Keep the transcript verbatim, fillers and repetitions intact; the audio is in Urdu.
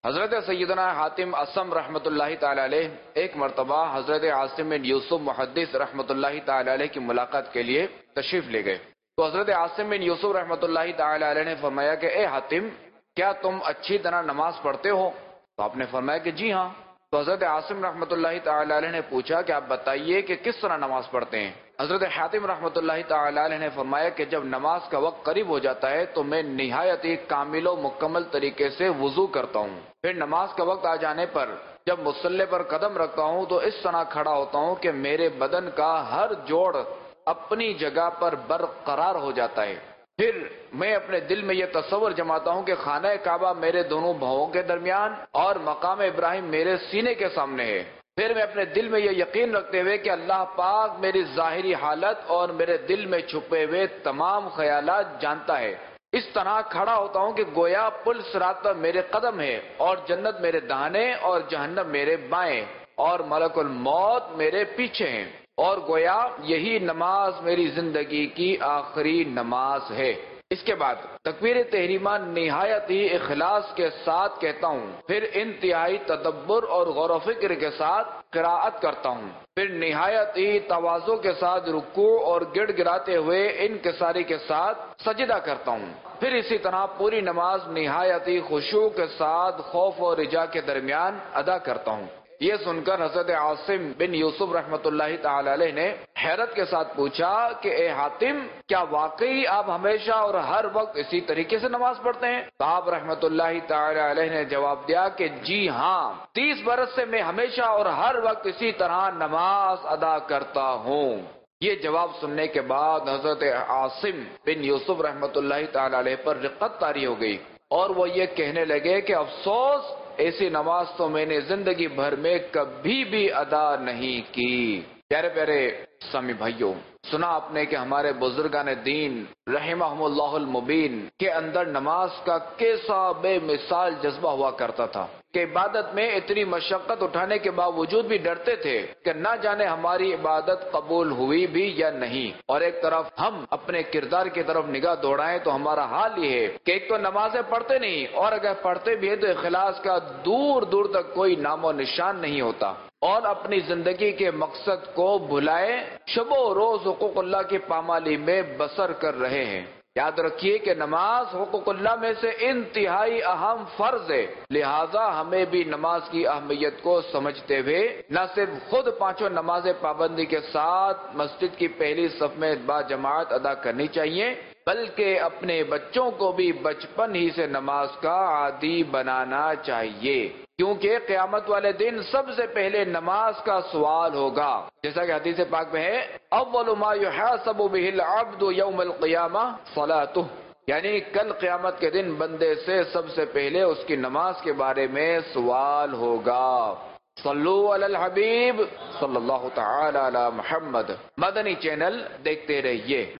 حضرت سیدنا حاتم اسم رحمۃ اللہ تعالی علیہ ایک مرتبہ حضرت عاصم بن یوسف محدث رحمۃ اللہ تعالی علیہ کی ملاقات کے لیے تشریف لے گئے، تو حضرت عاصم بن یوسف رحمۃ اللہ تعالی علیہ نے فرمایا کہ اے حاتم، کیا تم اچھی طرح نماز پڑھتے ہو؟ تو آپ نے فرمایا کہ جی ہاں۔ تو حضرت عاصم رحمۃ اللہ تعالی علیہ نے پوچھا کہ آپ بتائیے کہ کس طرح نماز پڑھتے ہیں؟ حضرت حاتم رحمۃ اللہ تعالی علیہ نے فرمایا کہ جب نماز کا وقت قریب ہو جاتا ہے تو میں نہایت ہی کامل و مکمل طریقے سے وضو کرتا ہوں، پھر نماز کا وقت آ جانے پر جب مصلی پر قدم رکھتا ہوں تو اس طرح کھڑا ہوتا ہوں کہ میرے بدن کا ہر جوڑ اپنی جگہ پر برقرار ہو جاتا ہے، پھر میں اپنے دل میں یہ تصور جماتا ہوں کہ خانہ کعبہ میرے دونوں بھاؤں کے درمیان اور مقام ابراہیم میرے سینے کے سامنے ہے، پھر میں اپنے دل میں یہ یقین رکھتے ہوئے کہ اللہ پاک میری ظاہری حالت اور میرے دل میں چھپے ہوئے تمام خیالات جانتا ہے، اس طرح کھڑا ہوتا ہوں کہ گویا پل صراط پر میرے قدم ہے اور جنت میرے داہنے اور جہنم میرے بائیں اور ملک الموت میرے پیچھے ہیں، اور گویا یہی نماز میری زندگی کی آخری نماز ہے۔ اس کے بعد تکبیر تحریمہ نہایت ہی اخلاص کے ساتھ کہتا ہوں، پھر انتہائی تدبر اور غور و فکر کے ساتھ قرأت کرتا ہوں، پھر نہایت ہی تواضع کے ساتھ رکوع اور گڑ گڑاتے ہوئے انکساری کے ساتھ سجدہ کرتا ہوں، پھر اسی طرح پوری نماز نہایت ہی خشوع کے ساتھ خوف اور رجا کے درمیان ادا کرتا ہوں۔ یہ سن کر حضرت عاصم بن یوسف رحمۃ اللہ تعالی علیہ نے حیرت کے ساتھ پوچھا کہ اے حاتم، کیا واقعی آپ ہمیشہ اور ہر وقت اسی طریقے سے نماز پڑھتے ہیں؟ تو آپ رحمۃ اللہ تعالی علیہ نے جواب دیا کہ جی ہاں، تیس برس سے میں ہمیشہ اور ہر وقت اسی طرح نماز ادا کرتا ہوں۔ یہ جواب سننے کے بعد حضرت عاصم بن یوسف رحمۃ اللہ تعالی علیہ پر رقت طاری ہو گئی اور وہ یہ کہنے لگے کہ افسوس، ایسی نماز تو میں نے زندگی بھر میں کبھی بھی ادا نہیں کی۔ پیارے پیارے اسلامی بھائیوں، سنا آپ نے کہ ہمارے بزرگان دین رحمہم اللہ المبین کے اندر نماز کا کیسا بے مثال جذبہ ہوا کرتا تھا کہ عبادت میں اتنی مشقت اٹھانے کے باوجود بھی ڈرتے تھے کہ نہ جانے ہماری عبادت قبول ہوئی بھی یا نہیں، اور ایک طرف ہم اپنے کردار کی طرف نگاہ دوڑائیں تو ہمارا حال یہ ہے کہ ایک تو نمازیں پڑھتے نہیں، اور اگر پڑھتے بھی ہیں تو اخلاص کا دور دور تک کوئی نام و نشان نہیں ہوتا، اور اپنی زندگی کے مقصد کو بھلائے شب و روز حقوق اللہ کی پامالی میں بسر کر رہے ہیں۔ یاد رکھیے کہ نماز حقوق اللہ میں سے انتہائی اہم فرض ہے، لہٰذا ہمیں بھی نماز کی اہمیت کو سمجھتے ہوئے نہ صرف خود پانچوں نمازیں پابندی کے ساتھ مسجد کی پہلی صف میں با جماعت ادا کرنی چاہیے، بلکہ اپنے بچوں کو بھی بچپن ہی سے نماز کا عادی بنانا چاہیے، کیونکہ قیامت والے دن سب سے پہلے نماز کا سوال ہوگا، جیسا کہ حدیث پاک میں ہے اول ما یحاسب به العبد یوم القیامہ صلاۃہ، یعنی کل قیامت کے دن بندے سے سب سے پہلے اس کی نماز کے بارے میں سوال ہوگا۔ صلو علی الحبیب صلی اللہ تعالی علی محمد۔ مدنی چینل دیکھتے رہیے۔